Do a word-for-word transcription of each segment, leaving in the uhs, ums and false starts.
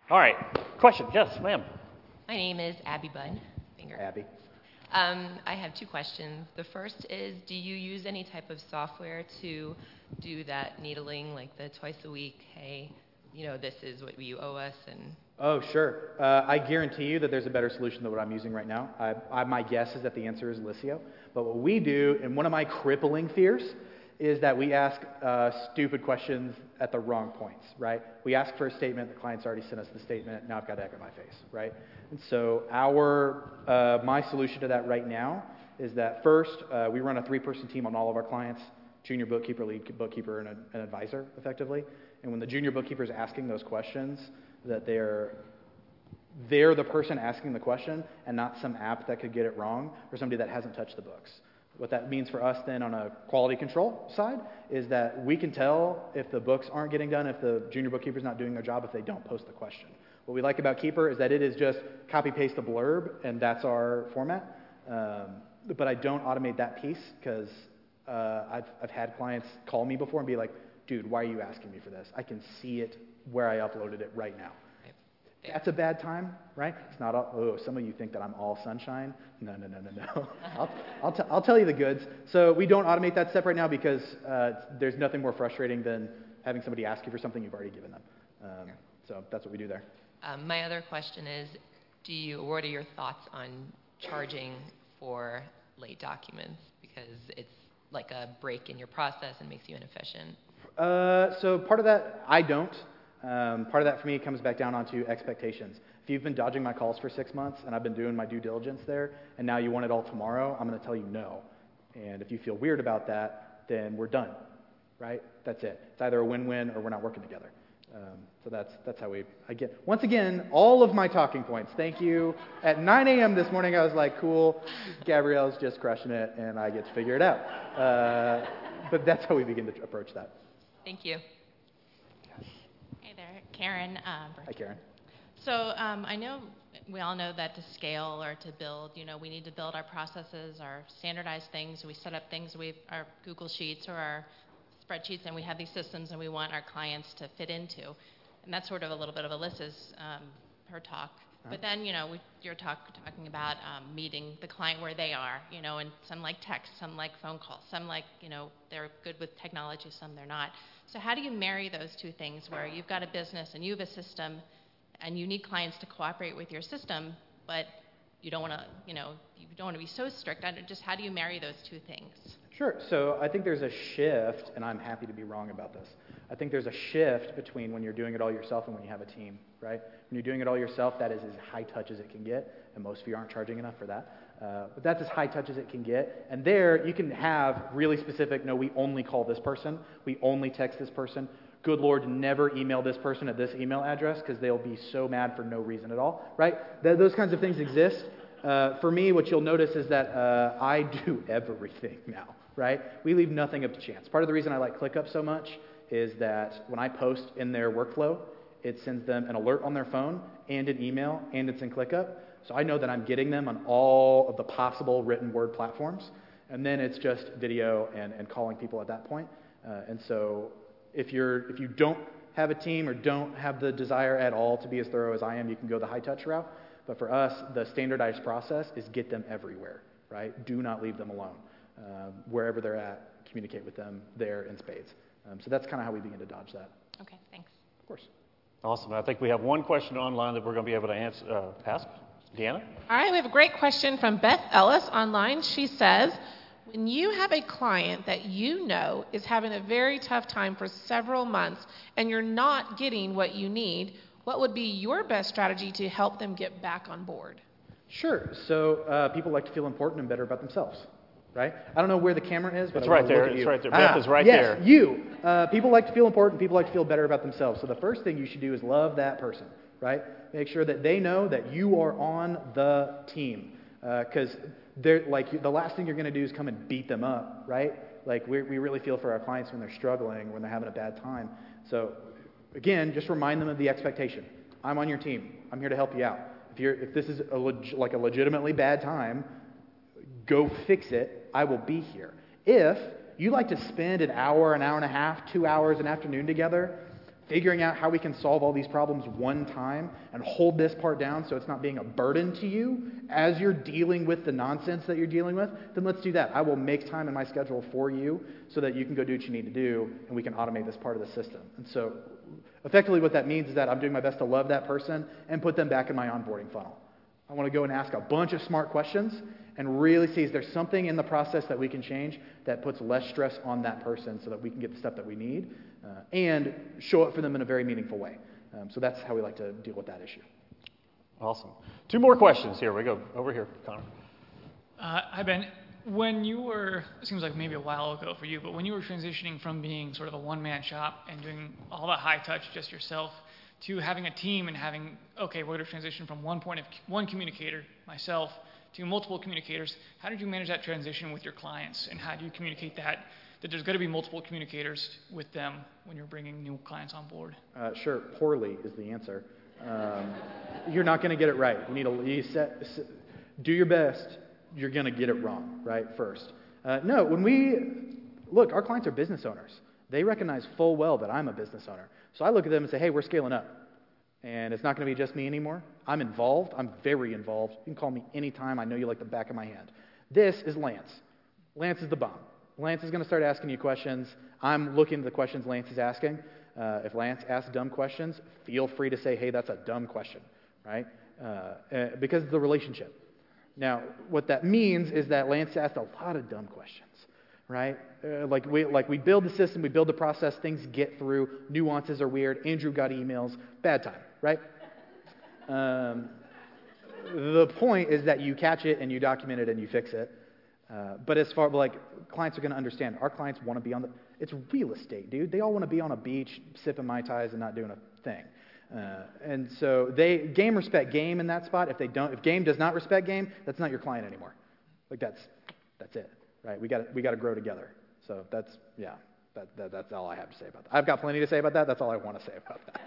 All right. Question. Yes, ma'am. My name is Abby Bunn. Finger. Abby. Um, I have two questions. The first is, do you use any type of software to do that needling, like the twice a week, hey, you know, this is what you owe us? And Oh, sure. Uh, I guarantee you that there's a better solution than what I'm using right now. I, I, my guess is that the answer is Liscio. But what we do, and one of my crippling fears, is that we ask uh, stupid questions at the wrong points, right? We ask for a statement, the client's already sent us the statement, now I've got egg on my face, right? And so our, uh, my solution to that right now is that first, uh, we run a three-person team on all of our clients, junior bookkeeper, lead bookkeeper, and a, an advisor, effectively. And when the junior bookkeeper is asking those questions, that they're they're the person asking the question and not some app that could get it wrong or somebody that hasn't touched the books. What that means for us then on a quality control side is that we can tell if the books aren't getting done, if the junior bookkeeper's not doing their job, if they don't post the question. What we like about Keeper is that it is just copy-paste a blurb, and that's our format. Um, but I don't automate that piece because uh, I've, I've had clients call me before and be like, dude, why are you asking me for this? I can see it where I uploaded it right now. Fair. That's a bad time, right? It's not all, oh, some of you think that I'm all sunshine. No, no, no, no, no. I'll, I'll, t- I'll tell you the goods. So we don't automate that step right now because uh, there's nothing more frustrating than having somebody ask you for something you've already given them. Um, so that's what we do there. um, my other question is, do you, what are your thoughts on charging for late documents? Because it's like a break in your process and makes you inefficient. Uh, so part of that, I don't. Um, part of that for me comes back down onto expectations. If you've been dodging my calls for six months and I've been doing my due diligence there, and now you want it all tomorrow, I'm going to tell you no. And if you feel weird about that, then we're done, right? That's it. It's either a win-win or we're not working together. Um, so that's that's how we, I get, once again, all of my talking points. Thank you. At nine a.m. this morning, I was like, cool, Gabrielle's just crushing it, and I get to figure it out. Uh, but that's how we begin to approach that. Thank you. Hey there, Karen. Um, Hi, Karen. so um, I know we all know that to scale or to build, you know, we need to build our processes, our standardized things. We set up things, we our Google Sheets or our spreadsheets, and we have these systems, and we want our clients to fit into. And that's sort of a little bit of Alyssa's um, her talk. Uh-huh. But then, you know, we, you're talk, talking about um, meeting the client where they are, you know, and some like text, some like phone calls, some like, you know, they're good with technology, some they're not. So how do you marry those two things where you've got a business and you have a system and you need clients to cooperate with your system, but you don't want to, you know, you don't want to be so strict. I don't, just how do you marry those two things? Sure. So I think there's a shift, and I'm happy to be wrong about this. I think there's a shift between when you're doing it all yourself and when you have a team, right? When you're doing it all yourself, that is as high touch as it can get, and most of you aren't charging enough for that. Uh, but that's as high touch as it can get. And there, you can have really specific, no, we only call this person, we only text this person. Good Lord, never email this person at this email address because they'll be so mad for no reason at all, right? Th- those kinds of things exist. Uh, for me, what you'll notice is that uh, I do everything now, right? We leave nothing up to chance. Part of the reason I like ClickUp so much is that when I post in their workflow, it sends them an alert on their phone and an email, and it's in ClickUp. So I know that I'm getting them on all of the possible written word platforms. And then it's just video and, and calling people at that point. Uh, and so if you're if you don't have a team or don't have the desire at all to be as thorough as I am, you can go the high touch route. But for us, the standardized process is get them everywhere, right? Do not leave them alone. Um, wherever they're at, communicate with them there in spades. Um, so that's kind of how we begin to dodge that. Okay, thanks. Of course. Awesome. I think we have one question online that we're going to be able to answer, uh, ask. Deanna? All right, we have a great question from Beth Ellis online. She says, when you have a client that you know is having a very tough time for several months and you're not getting what you need, what would be your best strategy to help them get back on board? Sure. So uh, people like to feel important and better about themselves, right? I don't know where the camera is, but It's I right wanna there. look at It's you. right there. Beth Ah, is right yes, there. you. Uh, people like to feel important. People like to feel better about themselves. So the first thing you should do is love that person, right? Make sure that they know that you are on the team. Because uh, they're like the last thing you're going to do is come and beat them up, right? Like we we really feel for our clients when they're struggling, when they're having a bad time. So again, just remind them of the expectation. I'm on your team. I'm here to help you out. If you're if this is a leg- like a legitimately bad time, go fix it. I will be here. If you like to spend an hour, an hour and a half, two hours, an afternoon together, figuring out how we can solve all these problems one time and hold this part down so it's not being a burden to you as you're dealing with the nonsense that you're dealing with, then let's do that. I will make time in my schedule for you so that you can go do what you need to do, and we can automate this part of the system. And so effectively what that means is that I'm doing my best to love that person and put them back in my onboarding funnel. I want to go and ask a bunch of smart questions and really see is there something in the process that we can change that puts less stress on that person so that we can get the stuff that we need uh, and show up for them in a very meaningful way. Um, so that's how we like to deal with that issue. Awesome. Two more questions. Here we go. Over here, Connor. Uh, hi, Ben. When you were, it seems like maybe a while ago for you, but when you were transitioning from being sort of a one-man shop and doing all the high touch just yourself to having a team and having, okay, we're going to transition from one point of one communicator, myself, to multiple communicators, how did you manage that transition with your clients, and how do you communicate that, that there's going to be multiple communicators with them when you're bringing new clients on board? Uh, sure, poorly is the answer. Um, you're not going to get it right. You need to you set, do your best. You're going to get it wrong, right, first. Uh, no, when we, look, our clients are business owners. They recognize full well that I'm a business owner. So I look at them and say, hey, we're scaling up. And it's not going to be just me anymore. I'm involved. I'm very involved. You can call me anytime. I know you like the back of my hand. This is Lance. Lance is the bomb. Lance is going to start asking you questions. I'm looking at the questions Lance is asking. Uh, if Lance asks dumb questions, feel free to say, hey, that's a dumb question, right? Uh, uh, because of the relationship. Now, what that means is that Lance asked a lot of dumb questions, right? Uh, like we like we build the system, we build the process, things get through, nuances are weird, Andrew got emails, bad time, right? Um, the point is that you catch it and you document it and you fix it. Uh, but as far like clients are going to understand, our clients want to be on the, it's real estate, dude. They all want to be on a beach sipping Mai Tais and not doing a thing. Uh, and so they game respect game in that spot. If they don't, if game does not respect game, that's not your client anymore. Like that's that's it, right? We got we got to grow together. So that's yeah, that, that that's all I have to say about that. I've got plenty to say about that. That's all I want to say about that.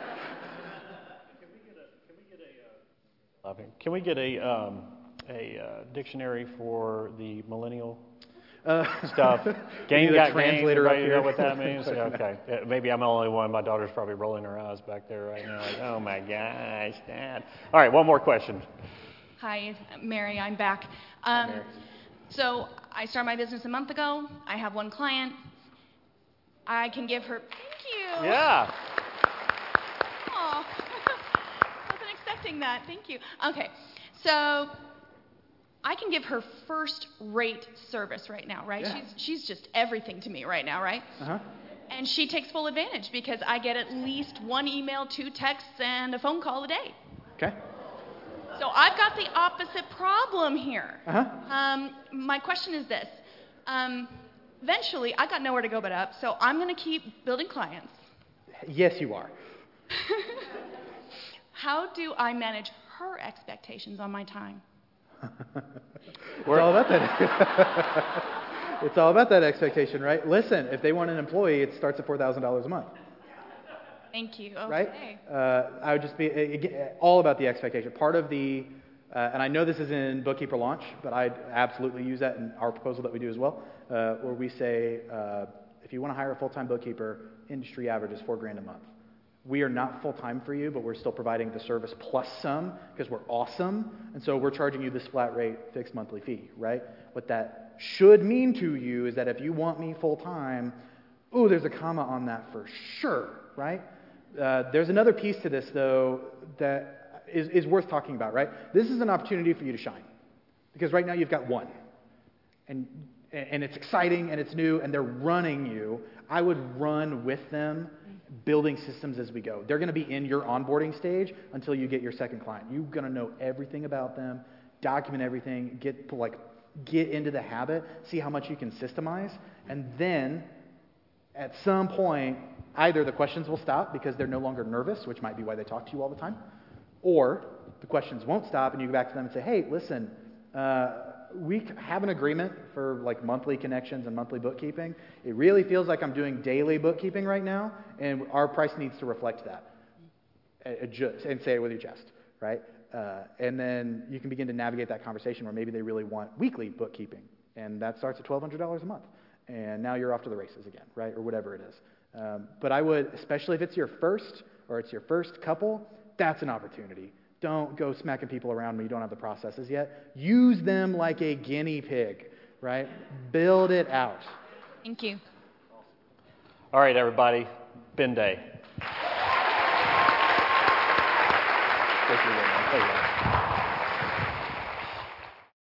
Can we get a um, a uh, dictionary for the millennial Uh, stuff? Game the got translator game. up Everybody here. know what that means? Okay. Uh, Maybe I'm the only one. My daughter's probably rolling her eyes back there right now. Like, oh my gosh, Dad. All right, one more question. Hi, Mary, I'm back. Um, Mary. So I started my business a month ago. I have one client. I can give her, thank you. Yeah. Aw. Wasn't expecting that. Thank you. Okay, so I can give her first-rate service right now, right? Yeah. She's she's just everything to me right now, right? Uh-huh. And she takes full advantage because I get at least one email, two texts, and a phone call a day. Okay. So I've got the opposite problem here. Uh-huh. Um, my question is this. Um, eventually, I got nowhere to go but up, so I'm going to keep building clients. Yes, you are. How do I manage her expectations on my time? It's all about that. It's all about that expectation, right? Listen, if they want an employee, it starts at four thousand dollars a month. Thank you. Right? Okay. Uh, I would just be again, all about the expectation. Part of the, uh, and I know this is in Bookkeeper Launch, but I absolutely use that in our proposal that we do as well, uh, where we say, uh, if you want to hire a full-time bookkeeper, industry average is four grand a month. We are not full-time for you, but we're still providing the service plus some because we're awesome, and so we're charging you this flat rate fixed monthly fee, right? What that should mean to you is that if you want me full-time, ooh, there's a comma on that for sure, right? Uh, there's another piece to this, though, that is, is worth talking about, right? This is an opportunity for you to shine. Because right now you've got one. And, and it's exciting, and it's new, and they're running you. I would run with them, building systems as we go. They're going to be in your onboarding stage until you get your second client. You're going to know everything about them, document everything, get like get into the habit, see how much you can systemize, and then at some point, either the questions will stop because they're no longer nervous, which might be why they talk to you all the time, or the questions won't stop and you go back to them and say, hey, listen, uh, we have an agreement for like monthly connections and monthly bookkeeping. It really feels like I'm doing daily bookkeeping right now, and our price needs to reflect that. Adjust, and say it with your chest, right? Uh, and then you can begin to navigate that conversation where maybe they really want weekly bookkeeping, and that starts at twelve hundred dollars a month. And now you're off to the races again, right? Or whatever it is. Um, but I would, especially if it's your first or it's your first couple, that's an opportunity. Don't go smacking people around when you don't have the processes yet. Use them like a guinea pig, right? Build it out. Thank you. All right, everybody, bin day. Thank you, man. Thank you.